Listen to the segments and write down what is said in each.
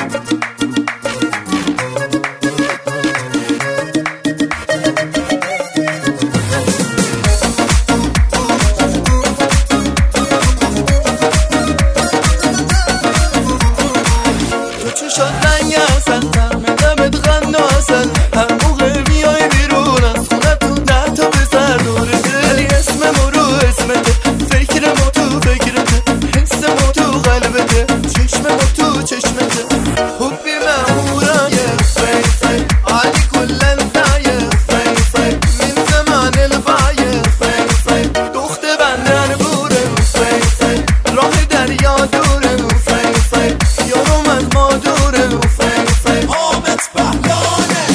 چی شد رنگ اصل دمت غن و اصل هر موقع میای بیرون از خونتون 10 تا پسر دوره ولی اسممو رو اسمته فکرمو تو فکرته حسمو تو قلبته چشممو تو چشمته حبی مهورایه فی فی عالی کلن دایه فی فی من زمان البایه فی فی دخت بندر بوره فی فی راه دریا دوره فی فی یارم از ما دوره فی فی حامد پهلانه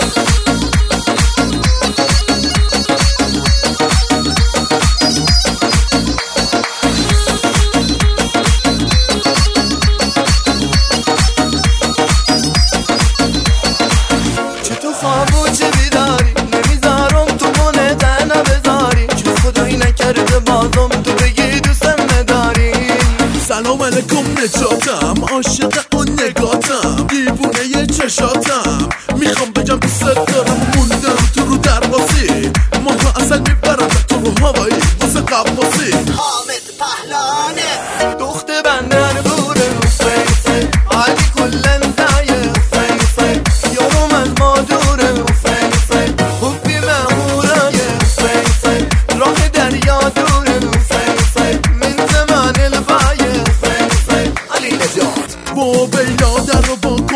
چه تو خواب و چه بیداری نمیذارم تو مونه تنها بذاری چه خدایی نکرده بازم تو بگی دوستم نداری سلام علیکم نجاتم عاشق اون نگاتم دیوونه ی چشاتم میخوام بگم دوست دارم موندم تو رو درباسی ماه اصل میبرم تو رو هوایی واسه قباسی حامد پهلانه دخت بندر بوره فی فی عالی کلن دایه فی فی یارم از ما دوره فی فی حبی مهورایه فی فی راه دریا دوره فی فی من زمان البایه فی فی علی نجات با بیلا در رو با